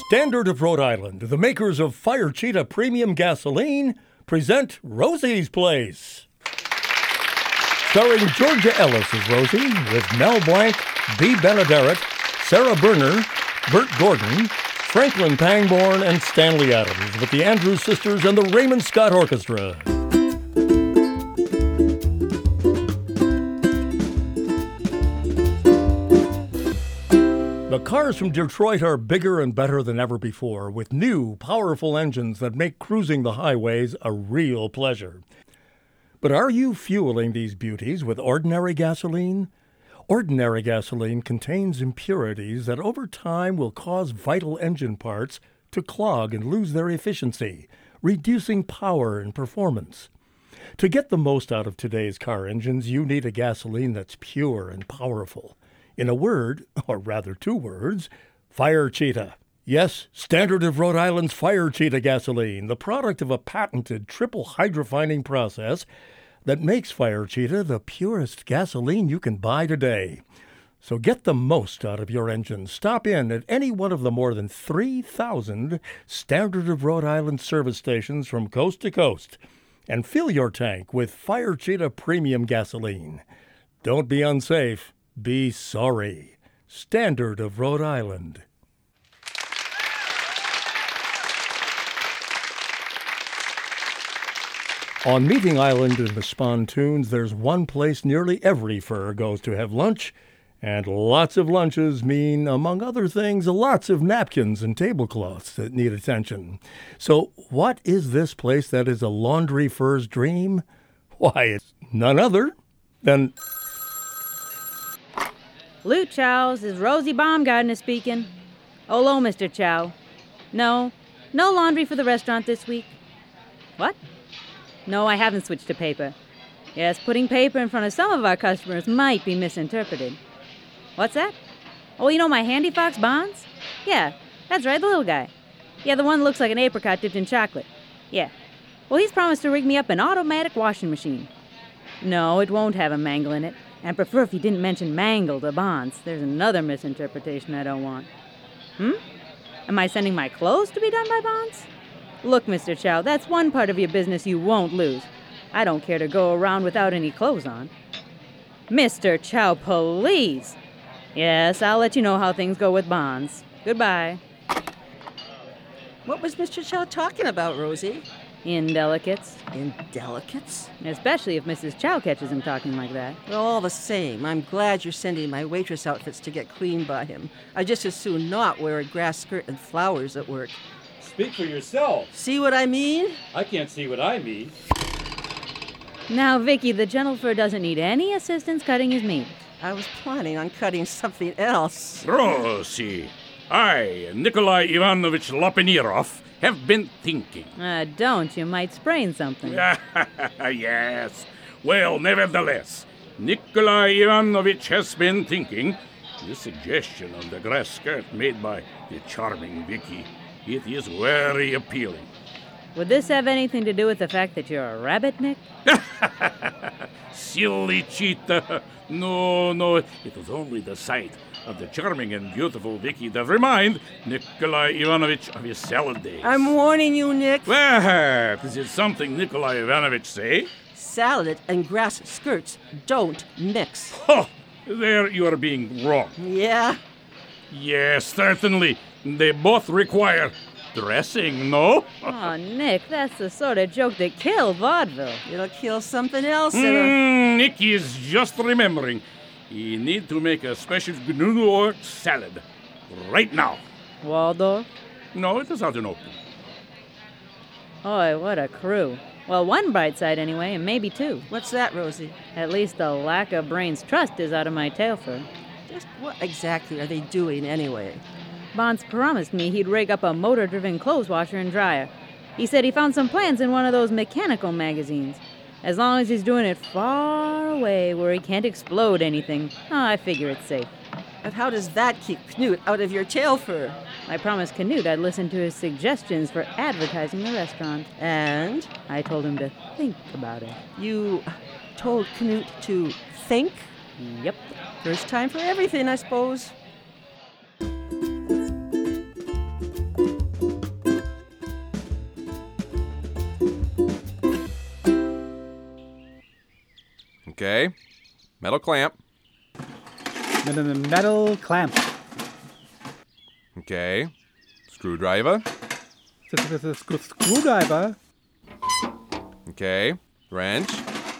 Standard of Rhode Island, the makers of Fire Cheetah Premium Gasoline, present Rosie's Place. Starring Georgia Ellis as Rosie, with Mel Blanc, Bea Benaderet, Sarah Berner, Bert Gordon, Franklin Pangborn, and Stanley Adams, with the Andrews Sisters and the Raymond Scott Orchestra. The cars from Detroit are bigger and better than ever before, with new, powerful engines that make cruising the highways a real pleasure. But are you fueling these beauties with ordinary gasoline? Ordinary gasoline contains impurities that over time will cause vital engine parts to clog and lose their efficiency, reducing power and performance. To get the most out of today's car engines, you need a gasoline that's pure and powerful. In a word, or rather two words, Fire Cheetah. Yes, Standard of Rhode Island's Fire Cheetah gasoline, the product of a patented triple hydrofining process that makes Fire Cheetah the purest gasoline you can buy today. So get the most out of your engine. Stop in at any one of the more than 3,000 Standard of Rhode Island service stations from coast to coast and fill your tank with Fire Cheetah Premium Gasoline. Don't be unsafe. Be sorry. Standard of Rhode Island. On Meeting Island in the Spontoons, there's one place nearly every fur goes to have lunch, and lots of lunches mean, among other things, lots of napkins and tablecloths that need attention. So what is this place that is a laundry fur's dream? Why, it's none other than... Loot Chow's is Rosie Baumgartner speaking. Hello, Mr. Chow. No laundry for the restaurant this week. What? No, I haven't switched to paper. Yes, putting paper in front of some of our customers might be misinterpreted. What's that? Oh, you know my Handy Fox Bonds? Yeah, that's right, the little guy. Yeah, the one that looks like an apricot dipped in chocolate. Yeah. Well, he's promised to rig me up an automatic washing machine. No, it won't have a mangle in it. And prefer if you didn't mention mangled or bonds. There's another misinterpretation I don't want. Am I sending my clothes to be done by bonds? Look, Mr. Chow, that's one part of your business you won't lose. I don't care to go around without any clothes on. Mr. Chow, please. Yes, I'll let you know how things go with bonds. Goodbye. What was Mr. Chow talking about, Rosie? Indelicates. Indelicates? Especially if Mrs. Chow catches him talking like that. Well, all the same, I'm glad you're sending my waitress outfits to get cleaned by him. I'd just as soon not wear a grass skirt and flowers at work. Speak for yourself. See what I mean? I can't see what I mean. Now, Vicky, the gentle fur doesn't need any assistance cutting his meat. I was planning on cutting something else. Rosie, I, Nikolai Ivanovich Lopenirov, have been thinking. Don't. You might sprain something. Yes. Well, nevertheless, Nikolai Ivanovich has been thinking. The suggestion of the grass skirt made by the charming Vicky, it is very appealing. Would this have anything to do with the fact that you're a rabbit, Nick? Silly cheetah. No, it was only the sight of the charming and beautiful Vicky that remind Nikolai Ivanovich of his salad days. I'm warning you, Nick. What? Is it something Nikolai Ivanovich say? Salad and grass skirts don't mix. Oh, there you are being wrong. Yeah? Yes, certainly. They both require dressing, no? Oh, Nick, that's the sort of joke that killed vaudeville. It'll kill something else. Nick is just remembering. He need to make a special GNU salad right now. Waldorf? No, it is out in open. Oy, what a crew. Well, one bright side anyway, and maybe two. What's that, Rosie? At least the lack of brains trust is out of my tail fur. Just what exactly are they doing anyway? Bonds promised me he'd rig up a motor-driven clothes washer and dryer. He said he found some plans in one of those mechanical magazines. As long as he's doing it far away where he can't explode anything, I figure it's safe. But how does that keep Knut out of your tail fur? I promised Knut I'd listen to his suggestions for advertising the restaurant. And? I told him to think about it. You told Knut to think? Yep. First time for everything, I suppose. Okay. Metal clamp. Metal clamp. Okay. Screwdriver. Screwdriver. Okay. Wrench.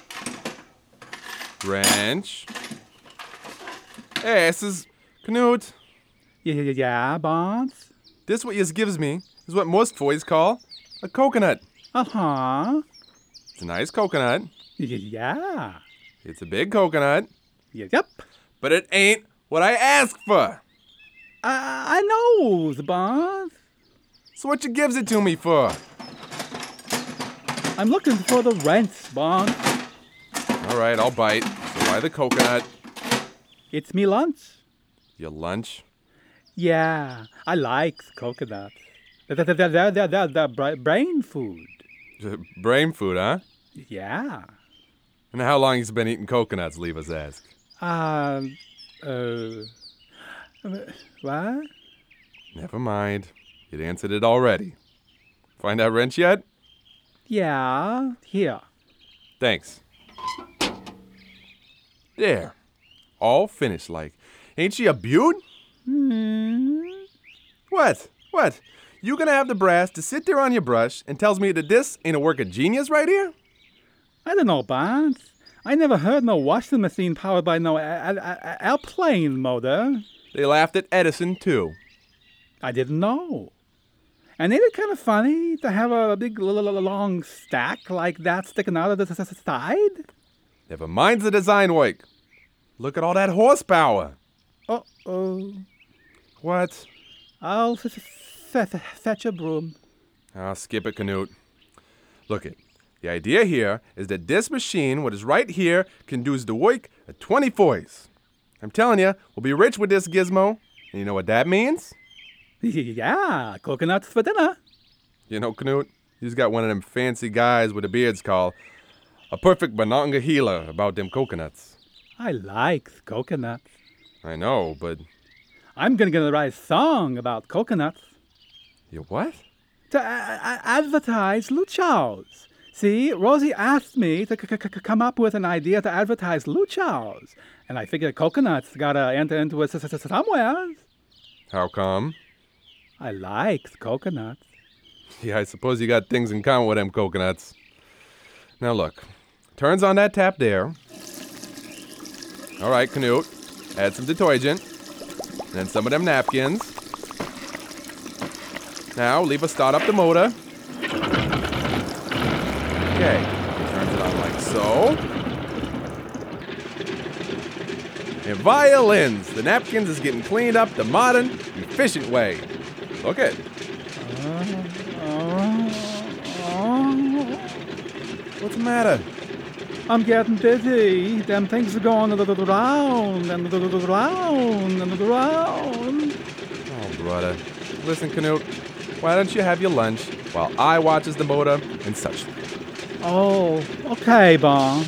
Wrench. Hey, this is Knut. Yeah, Bonds. This what yous gives me is what most boys call a coconut. Uh-huh. It's a nice coconut. Yeah. It's a big coconut, Yep. but it ain't what I asked for. I know, the Bonds. So what you gives it to me for? I'm looking for the rent, Bonds. All right, I'll bite. So why the coconut? It's me lunch. Your lunch? Yeah, I like coconut. The brain food. Brain food, huh? Yeah. And how long you been eating coconuts, leave us ask? What? Never mind. You'd answered it already. Find that wrench yet? Yeah, here. Thanks. There. All finished like. Ain't she a beaut? What? What? You gonna have the brass to sit there on your brush and tells me that this ain't a work of genius right here? I don't know, Bonds. I never heard no washing machine powered by no airplane motor. They laughed at Edison, too. I didn't know. And ain't it kind of funny to have a big long stack like that sticking out of the side? Never mind the design work. Look at all that horsepower. Uh-oh. What? I'll fetch a broom. Ah, skip it, Knut. Look it. The idea here is that this machine, what is right here, can do the work of 24s. I'm telling you, we'll be rich with this gizmo. And you know what that means? Yeah, coconuts for dinner. You know, Knut, he's got one of them fancy guys with the beards called a perfect Monongahela about them coconuts. I like coconuts. I know, but... I'm gonna write a song about coconuts. You what? To advertise Luchow's. See, Rosie asked me to come up with an idea to advertise Luchow's. And I figured coconuts gotta enter into it somewhere. How come? I like coconuts. Yeah, I suppose you got things in common with them coconuts. Now look, turns on that tap there. All right, Knut, add some detergent, and then some of them napkins. Now, leave us start up the motor. Okay, turns it on like so. And violins, the napkins is getting cleaned up the modern, efficient way. Look it. What's the matter? I'm getting dizzy. Them things are going round and round and round. Oh, brother. Listen, Knut, why don't you have your lunch while I watches the motor and such? Oh, okay, Bon.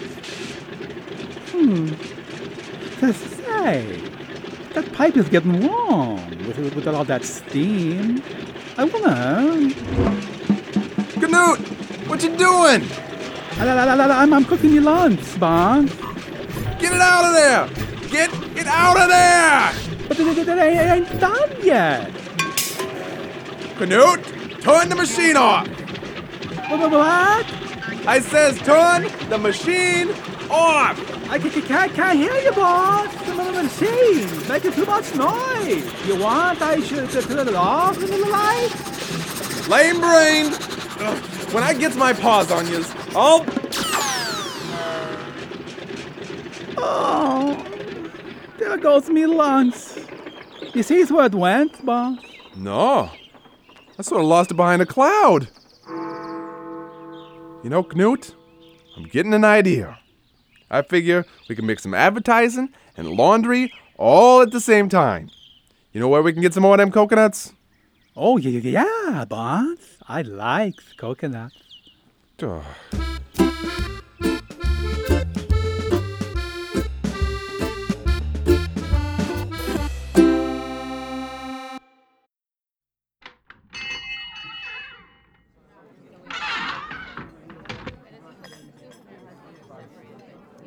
To say, that pipe is getting warm with all that steam. I wonder. Knut, what you doing? I'm cooking your lunch, Bon. Get it out of there! Get it out of there! But it ain't done yet. Knut, turn the machine off! What? I says turn the machine off! I can't hear you, boss. The machine's making too much noise. You want I should turn it off in the light? Lame brain! Ugh. When I gets my paws on yous, I'll... Oh, there goes me lunch. You see where it went, boss? No. I sort of lost it behind a cloud. You know, Knut, I'm getting an idea. I figure we can make some advertising and laundry all at the same time. You know where we can get some more of them coconuts? Oh, yeah, boss. I like coconuts. Ugh.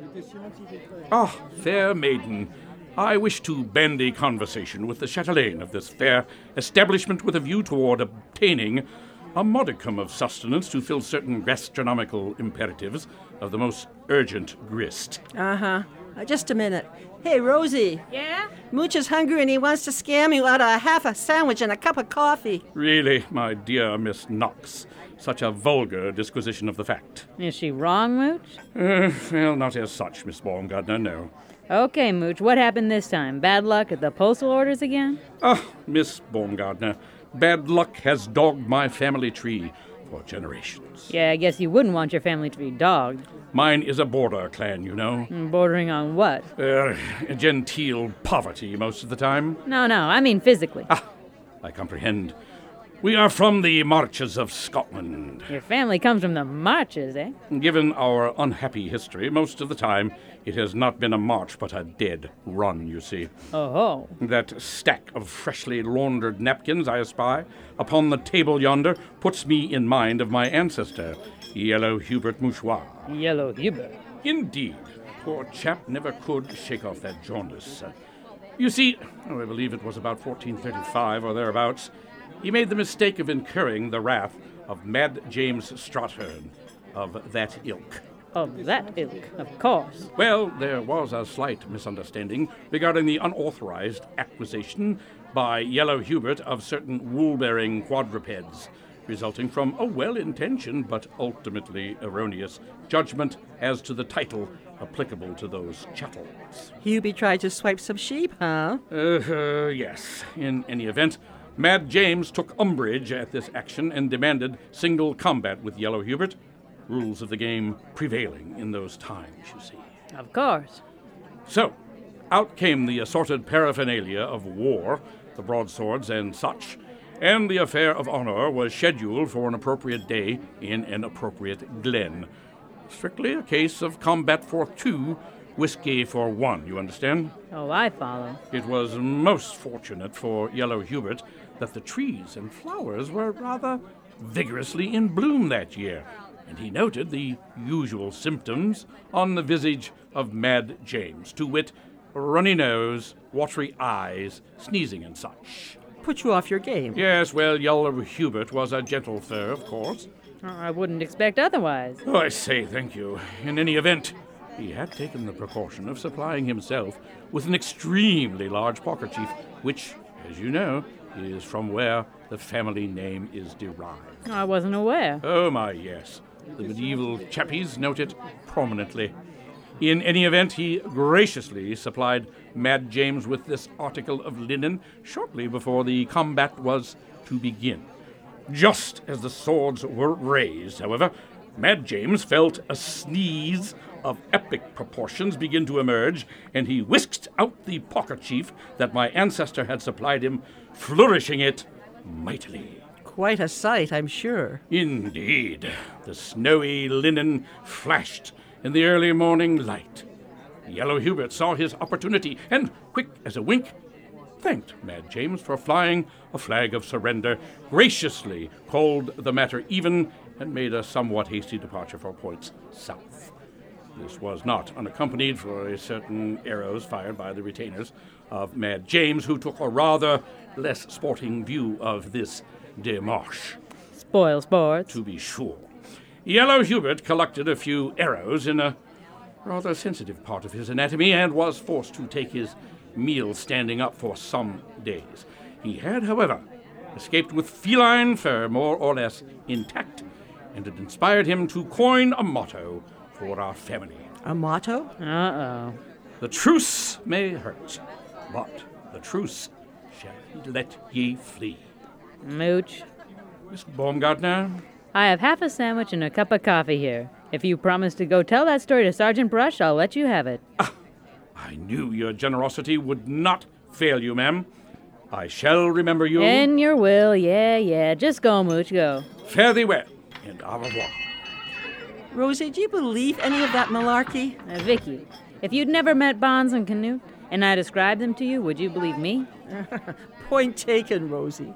Ah, fair maiden, I wish to bandy conversation with the chatelaine of this fair establishment with a view toward obtaining a modicum of sustenance to fill certain gastronomical imperatives of the most urgent grist. Just a minute. Hey, Rosie. Yeah? Mooch is hungry and he wants to scam you out of half a sandwich and a cup of coffee. Really, my dear Miss Knox, such a vulgar disquisition of the fact. Is she wrong, Mooch? Well, not as such, Miss Baumgartner, no. Okay, Mooch, what happened this time? Bad luck at the postal orders again? Ah, Miss Baumgartner, bad luck has dogged my family tree for generations. Yeah, I guess you wouldn't want your family to be dogged. Mine is a border clan, you know. Bordering on what? Genteel poverty most of the time. No, I mean physically. I comprehend. We are from the marches of Scotland. Your family comes from the marches, eh? Given our unhappy history, most of the time it has not been a march but a dead run, you see. Oh. That stack of freshly laundered napkins I espy upon the table yonder puts me in mind of my ancestor, Yellow Hubert Mouchoir. Yellow Hubert. Indeed. Poor chap never could shake off that jaundice. You see, I believe it was about 1435 or thereabouts, he made the mistake of incurring the wrath of Mad James Strathern of that ilk. Of that ilk, of course. Well, there was a slight misunderstanding regarding the unauthorized acquisition by Yellow Hubert of certain wool-bearing quadrupeds, resulting from a well-intentioned but ultimately erroneous judgment as to the title applicable to those chattels. Hubie tried to swipe some sheep, huh? Yes. In any event, Mad James took umbrage at this action and demanded single combat with Yellow Hubert, rules of the game prevailing in those times, you see. Of course. So, out came the assorted paraphernalia of war, the broadswords and such, and the affair of honor was scheduled for an appropriate day in an appropriate glen. Strictly a case of combat for two, whiskey for one, you understand? Oh, I follow. It was most fortunate for Yellow Hubert that the trees and flowers were rather vigorously in bloom that year, and he noted the usual symptoms on the visage of Mad James, to wit, runny nose, watery eyes, sneezing and such. Put you off your game. Yes, well, Yellow Hubert was a gentle fur, of course. I wouldn't expect otherwise. Oh, I say, thank you. In any event, he had taken the precaution of supplying himself with an extremely large pockerchief, which, as you know, is from where the family name is derived. I wasn't aware. Oh, my, yes. The medieval chappies note it prominently. In any event, he graciously supplied Mad James with this article of linen shortly before the combat was to begin. Just as the swords were raised, however, Mad James felt a sneeze of epic proportions begin to emerge, and he whisked out the pockerchief that my ancestor had supplied him, flourishing it mightily. Quite a sight, I'm sure. Indeed, the snowy linen flashed in the early morning light. Yellow Hubert saw his opportunity, and, quick as a wink, thanked Mad James for flying a flag of surrender, graciously called the matter even, and made a somewhat hasty departure for points south. This was not unaccompanied for a certain arrows fired by the retainers of Mad James, who took a rather less sporting view of this démarche. Spoil sports. To be sure. Yellow Hubert collected a few arrows in a rather sensitive part of his anatomy and was forced to take his meal standing up for some days. He had, however, escaped with feline fur more or less intact, and it inspired him to coin a motto for our family. A motto? Uh-oh. The truce may hurt, but the truce shall let ye flee. Mooch, Miss Baumgartner? I have half a sandwich and a cup of coffee here. If you promise to go tell that story to Sergeant Brush, I'll let you have it. I knew your generosity would not fail you, ma'am. I shall remember you. In your will, yeah. Just go, Mooch, go. Fare thee well, and au revoir. Rosie, do you believe any of that malarkey? Vicky, if you'd never met Bonds and Canute, and I described them to you, would you believe me? Point taken, Rosie.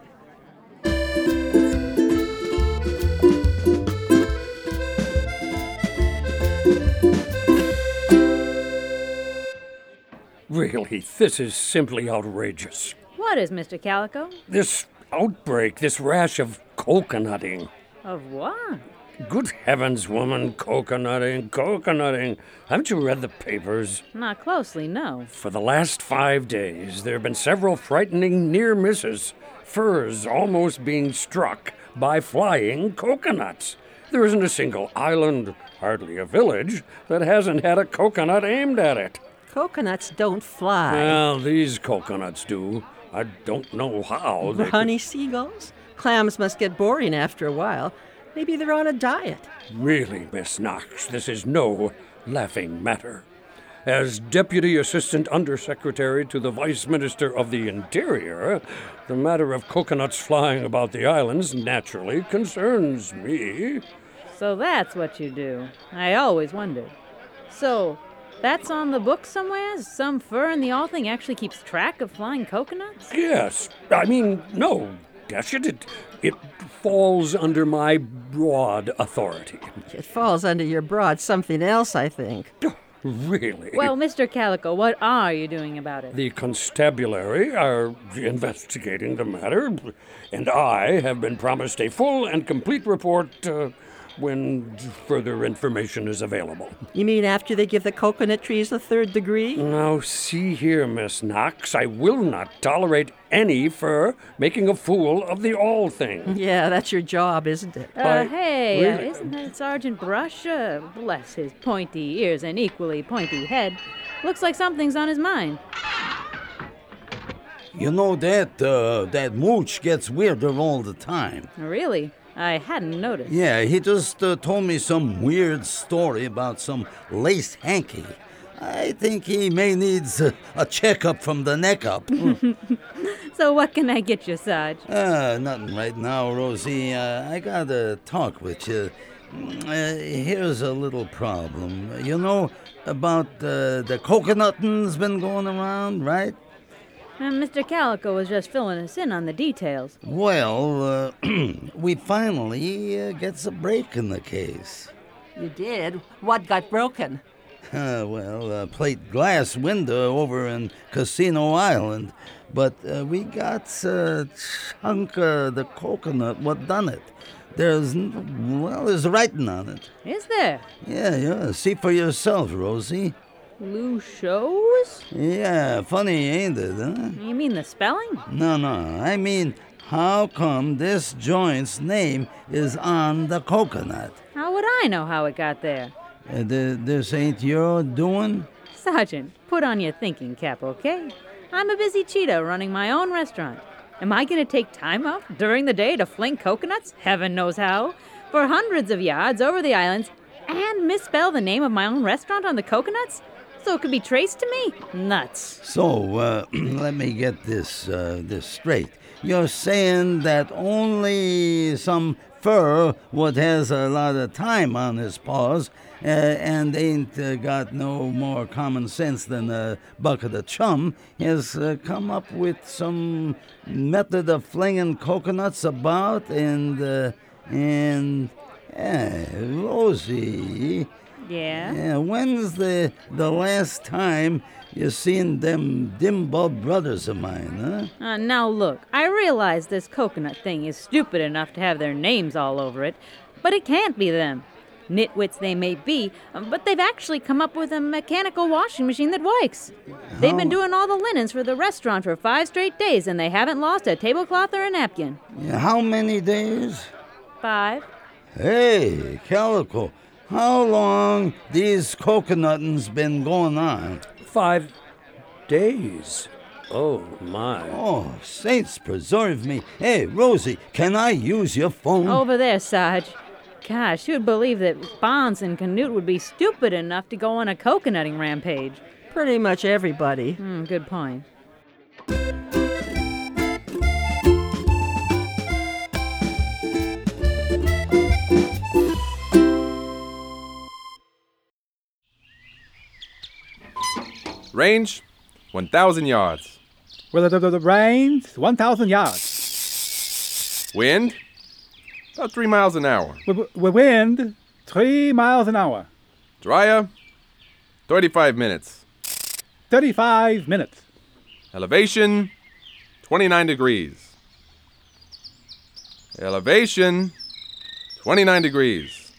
Really, this is simply outrageous. What is, Mr. Calico? This outbreak, this rash of coconutting. Of what? Good heavens, woman, coconutting. Haven't you read the papers? Not closely, no. For the last 5 days, there have been several frightening near misses. Furs almost being struck by flying coconuts. There isn't a single island, hardly a village, that hasn't had a coconut aimed at it. Coconuts don't fly. Well, these coconuts do. I don't know how they Honey seagulls? Clams must get boring after a while. Maybe they're on a diet. Really, Miss Knox, this is no laughing matter. As Deputy Assistant Undersecretary to the Vice Minister of the Interior, the matter of coconuts flying about the islands naturally concerns me. So that's what you do. I always wondered. So, that's on the book somewhere? Some fur in the all thing actually keeps track of flying coconuts? Yes. I mean, no. Dash it. It falls under my broad authority. It falls under your broad something else, I think. Really? Well, Mr. Calico, what are you doing about it? The constabulary are investigating the matter, and I have been promised a full and complete report when further information is available. You mean after they give the coconut trees the 3rd degree? Now, see here, Miss Knox, I will not tolerate any fur making a fool of the all thing. Yeah, that's your job, isn't it? Hey, really? Isn't that Sergeant Brush? Bless his pointy ears and equally pointy head. Looks like something's on his mind. You know that mooch gets weirder all the time. Really? I hadn't noticed. Yeah, he just told me some weird story about some lace hanky. I think he may needs a checkup from the neck up. So what can I get you, Sarge? Nothing right now, Rosie. I gotta talk with you. Here's a little problem. You know about the coconutting's been going around, right? Mr. Calico was just filling us in on the details. Well, we finally gets a break in the case. You did? What got broken? A plate glass window over in Casino Island. But we got a chunk of the coconut what done it. There's writing on it. Is there? Yeah, see for yourself, Rosie. Lou shows? Yeah, funny, ain't it, huh? You mean the spelling? No, I mean, how come this joint's name is on the coconut? How would I know how it got there? This ain't your doing? Sergeant, put on your thinking cap, okay? I'm a busy cheetah running my own restaurant. Am I going to take time off during the day to fling coconuts, heaven knows how, for hundreds of yards over the islands and misspell the name of my own restaurant on the coconuts? So it could be traced to me? Nuts. So, let me get this straight. You're saying that only some fur what has a lot of time on his paws and ain't got no more common sense than a bucket of chum has come up with some method of flinging coconuts about and Rosie. Yeah? When's the last time you seen them Dimbulb brothers of mine, huh? Now look, I realize this coconut thing is stupid enough to have their names all over it, but it can't be them. Nitwits they may be, but they've actually come up with a mechanical washing machine that works. They've been doing all the linens for the restaurant for 5 straight days, and they haven't lost a tablecloth or a napkin. Yeah, how many days? 5. Hey, Calico, how long these coconuttings been going on? 5 days. Oh, my. Oh, saints preserve me. Hey, Rosie, can I use your phone? Over there, Sarge. Gosh, who'd believe that Bonds and Canute would be stupid enough to go on a coconutting rampage? Pretty much everybody. Good point. Range, 1,000 yards. Well, the range, 1,000 yards. Wind, about 3 miles an hour. Wind, 3 miles an hour. Dryer, 35 minutes. 35 minutes. Elevation, 29 degrees. Elevation, 29 degrees.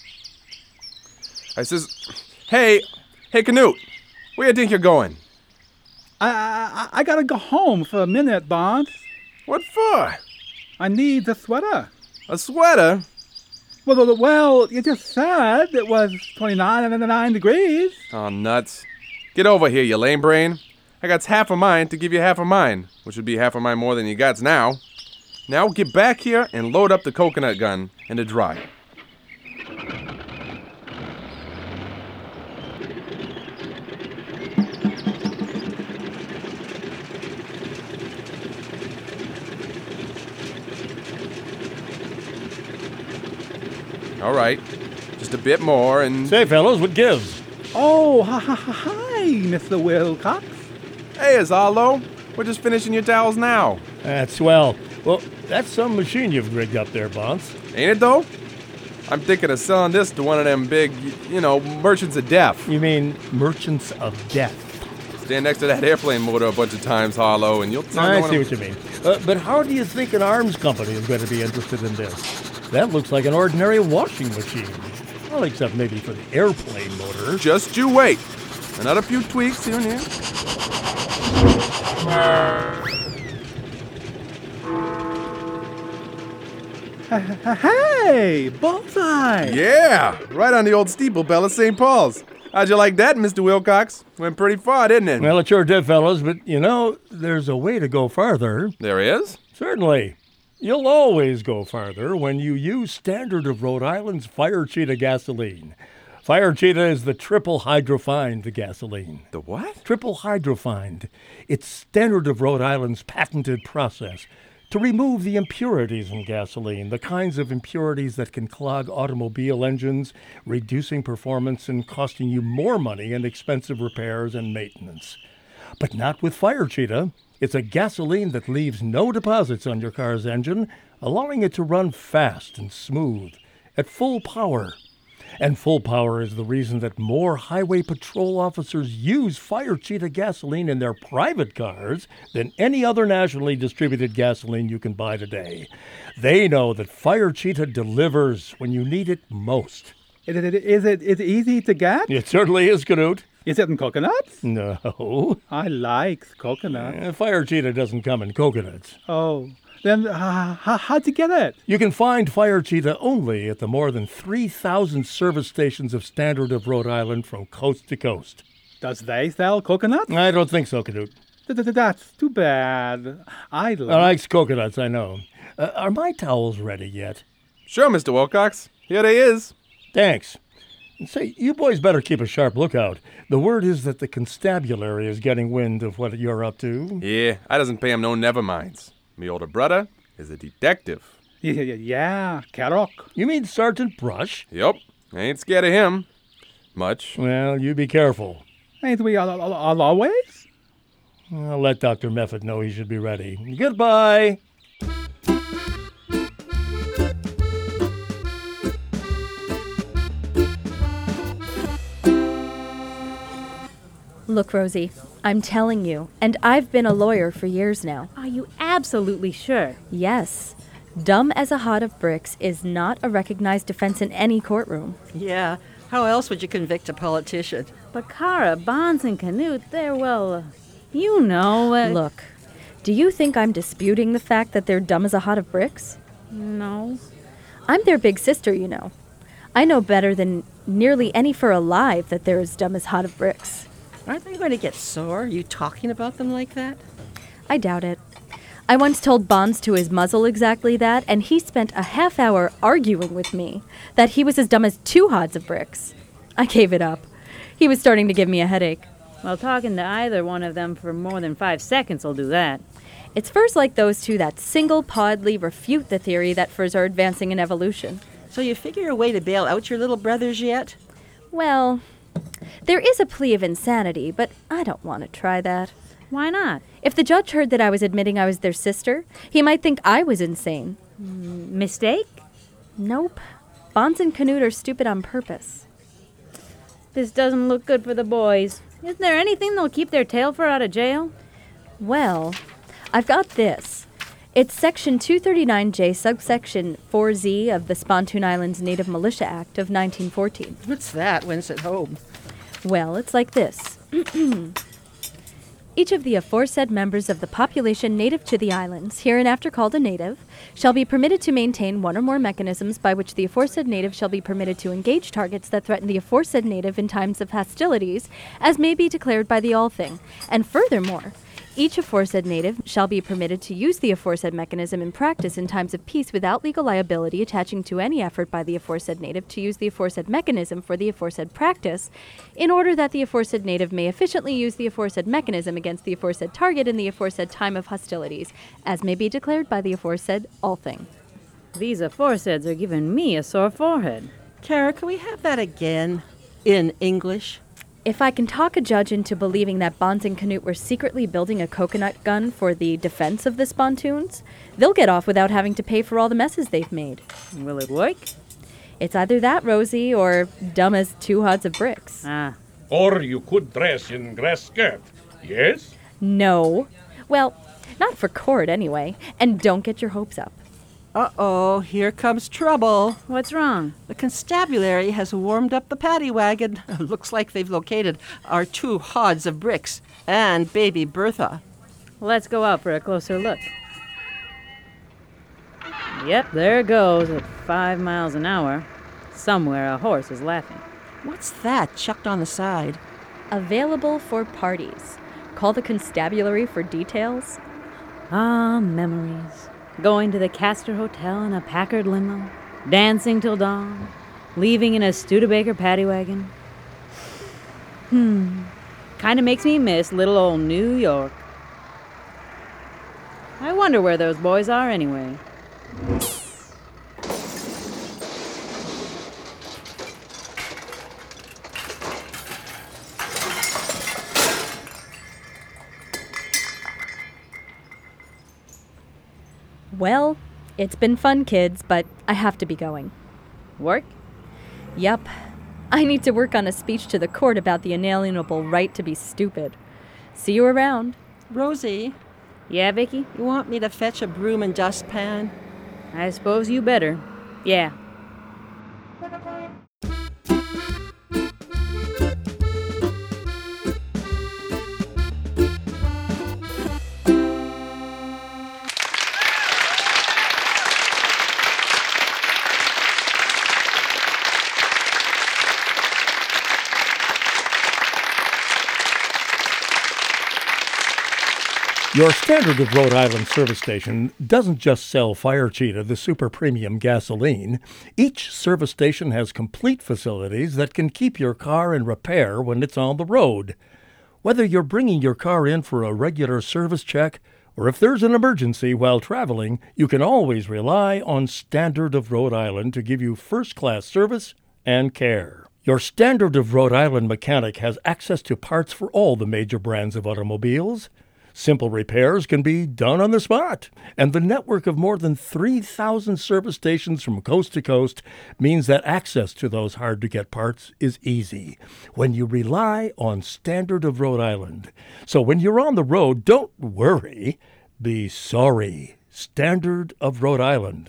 I says, hey, Canute, where you think you're going? I gotta go home for a minute, Bonds. What for? I need the sweater. A sweater? Well, you just said it was 29 degrees. Oh, nuts. Get over here, you lame brain. I got half of mine to give you half of mine, which would be half of mine more than you got now. Now get back here and load up the coconut gun in the dry. All right, just a bit more and... Say, fellows, what gives? Oh, hi, Mr. Wilcox. Hey, it's Arlo. We're just finishing your towels now. That's swell. Well, that's some machine you've rigged up there, Bonds. Ain't it, though? I'm thinking of selling this to one of them big, merchants of death. You mean merchants of death? Stand next to that airplane motor a bunch of times, Harlow, and you'll tell I see what you mean. But how do you think an arms company is going to be interested in this? That looks like an ordinary washing machine. Well, except maybe for the airplane motor. Just you wait. Another few tweaks here and here. Hey, bullseye! Yeah, right on the old steeple bell of St. Paul's. How'd you like that, Mr. Wilcox? Went pretty far, didn't it? Well, it sure did, fellas, but, there's a way to go farther. There is? Certainly. You'll always go farther when you use Standard of Rhode Island's Fire Cheetah gasoline. Fire Cheetah is the triple hydrofined gasoline. The what? Triple hydrofined. It's Standard of Rhode Island's patented process to remove the impurities in gasoline, the kinds of impurities that can clog automobile engines, reducing performance and costing you more money in expensive repairs and maintenance. But not with Fire Cheetah. It's a gasoline that leaves no deposits on your car's engine, allowing it to run fast and smooth, at full power. And full power is the reason that more highway patrol officers use Fire Cheetah gasoline in their private cars than any other nationally distributed gasoline you can buy today. They know that Fire Cheetah delivers when you need it most. Is it easy to get? It certainly is, Canute. Is it in coconuts? No. I like coconut. Fire Cheetah doesn't come in coconuts. Oh, then how'd you get it? You can find Fire Cheetah only at the more than 3,000 service stations of Standard of Rhode Island from coast to coast. Does they sell coconuts? I don't think so, Canute. That's too bad. I likes coconuts, I know. Are my towels ready yet? Sure, Mr. Wilcox. Here they is. Thanks. Say, you boys better keep a sharp lookout. The word is that the constabulary is getting wind of what you're up to. Yeah, I doesn't pay him no neverminds. Me older brother is a detective. Yeah, Karok. You mean Sergeant Brush? Yup. I ain't scared of him. Much. Well, you be careful. Ain't we always? I'll let Dr. Mefford know he should be ready. Goodbye. Look, Rosie, I'm telling you, and I've been a lawyer for years now. Are you absolutely sure? Yes. Dumb as a hod of bricks is not a recognized defense in any courtroom. Yeah, how else would you convict a politician? But Kara, Bonds, and Canute, they're, you know... Look, do you think I'm disputing the fact that they're dumb as a hod of bricks? No. I'm their big sister, you know. I know better than nearly any fur alive that they're as dumb as hod of bricks. Aren't they going to get sore, you talking about them like that? I doubt it. I once told Bonds to his muzzle exactly that, and he spent a half hour arguing with me that he was as dumb as 2 hods of bricks. I gave it up. He was starting to give me a headache. Well, talking to either one of them for more than 5 seconds will do that. It's furs like those two that single-podedly refute the theory that furs are advancing in evolution. So you figure a way to bail out your little brothers yet? Well, there is a plea of insanity, but I don't want to try that. Why not? If the judge heard that I was admitting I was their sister, he might think I was insane. Mistake? Nope. Bonds and Canute are stupid on purpose. This doesn't look good for the boys. Isn't there anything that'll keep their tail fur out of jail? Well, I've got this. It's Section 239J, subsection 4Z of the Spontoon Islands Native Militia Act of 1914. What's that? When's it home? Well, it's like this. Each of the aforesaid members of the population native to the islands, hereinafter called a native, shall be permitted to maintain one or more mechanisms by which the aforesaid native shall be permitted to engage targets that threaten the aforesaid native in times of hostilities, as may be declared by the Althing. And furthermore, each aforesaid native shall be permitted to use the aforesaid mechanism in practice in times of peace without legal liability attaching to any effort by the aforesaid native to use the aforesaid mechanism for the aforesaid practice, in order that the aforesaid native may efficiently use the aforesaid mechanism against the aforesaid target in the aforesaid time of hostilities, as may be declared by the aforesaid Althing. These aforesaids are giving me a sore forehead. Kara, can we have that again? In English? If I can talk a judge into believing that Bonds and Canute were secretly building a coconut gun for the defense of the Spontoons, they'll get off without having to pay for all the messes they've made. Will it work? It's either that, Rosie, or dumb as 2 hods of bricks. Ah. Or you could dress in grass skirt, yes? No. Well, not for court, anyway. And don't get your hopes up. Uh-oh, here comes trouble. What's wrong? The constabulary has warmed up the paddy wagon. Looks like they've located our 2 hods of bricks and baby Bertha. Let's go out for a closer look. Yep, there it goes at 5 miles an hour. Somewhere a horse is laughing. What's that chucked on the side? Available for parties. Call the constabulary for details. Ah, memories. Going to the Castor Hotel in a Packard limo, dancing till dawn, leaving in a Studebaker paddy wagon. Kinda makes me miss little old New York. I wonder where those boys are anyway. Well, it's been fun, kids, but I have to be going. Work? Yup. I need to work on a speech to the court about the inalienable right to be stupid. See you around. Rosie? Yeah, Vicky? You want me to fetch a broom and dustpan? I suppose you better. Yeah. Your Standard of Rhode Island service station doesn't just sell Fire Cheetah, the super premium gasoline. Each service station has complete facilities that can keep your car in repair when it's on the road. Whether you're bringing your car in for a regular service check or if there's an emergency while traveling, you can always rely on Standard of Rhode Island to give you first-class service and care. Your Standard of Rhode Island mechanic has access to parts for all the major brands of automobiles. Simple repairs can be done on the spot, and the network of more than 3,000 service stations from coast to coast means that access to those hard-to-get parts is easy when you rely on Standard of Rhode Island. So when you're on the road, don't worry, be sorry. Standard of Rhode Island.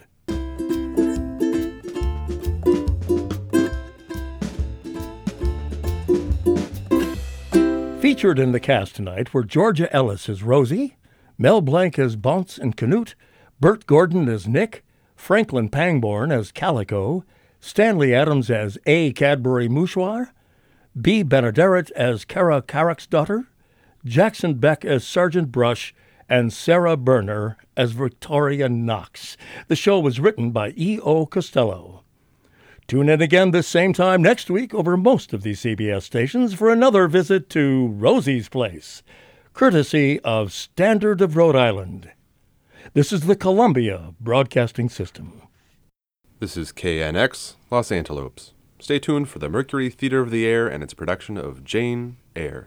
Featured in the cast tonight were Georgia Ellis as Rosie, Mel Blanc as Bonds and Canute, Bert Gordon as Nick, Franklin Pangborn as Calico, Stanley Adams as A. Cadbury Mouchoir, B. Benaderet as Kara Carrick's daughter, Jackson Beck as Sergeant Brush, and Sarah Berner as Victoria Knox. The show was written by E.O. Costello. Tune in again this same time next week over most of these CBS stations for another visit to Rosie's Place, courtesy of Standard of Rhode Island. This is the Columbia Broadcasting System. This is KNX, Los Antelopes. Stay tuned for the Mercury Theater of the Air and its production of Jane Eyre.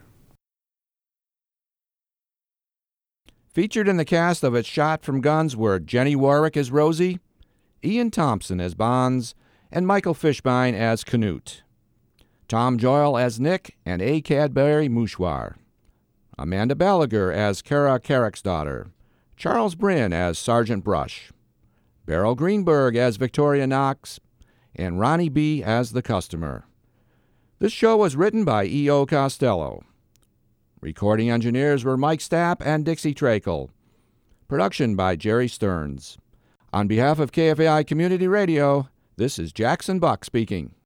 Featured in the cast of It's Shot from Guns were Jenny Warwick as Rosie, Ian Thompson as Bonds, and Michael Fishbein as Canute. Tom Joyle as Nick and A. Cadbury Mouchoir. Amanda Balaguer as Kara Carrick's daughter. Charles Bryn as Sergeant Brush. Beryl Greenberg as Victoria Knox. And Ronnie B. as the customer. This show was written by E.O. Costello. Recording engineers were Mike Stapp and Dixie Trakel. Production by Jerry Stearns. On behalf of KFAI Community Radio, this is Jackson Buck speaking.